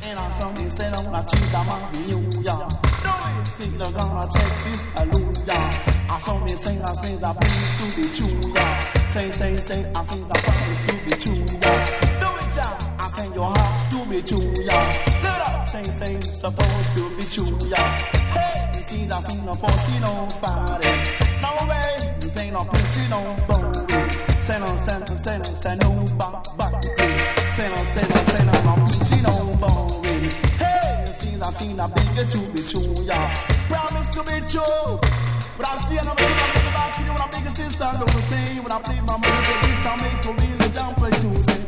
And on Sunday, say no, I cheat, I'm on New York. See the gun, Texas, hallelujah. I saw me sing, I sing, I please to be true, yeah. Say, I sing, I promise to be true, yeah. Do it, yeah. I sing your heart to be true, yeah. Let up, say, supposed to be true, yeah. Hey, you see, I sing the force, you know, fighting. No way, you say no preaching, no boring. Say no, back. Say no, preaching, no boring. Hey, you see, I sing the bigger to be true, yeah. Promise to be true. But I see I'm thinking about you when I'm big sister, don't say when I play my music, this time make me really jump like you say.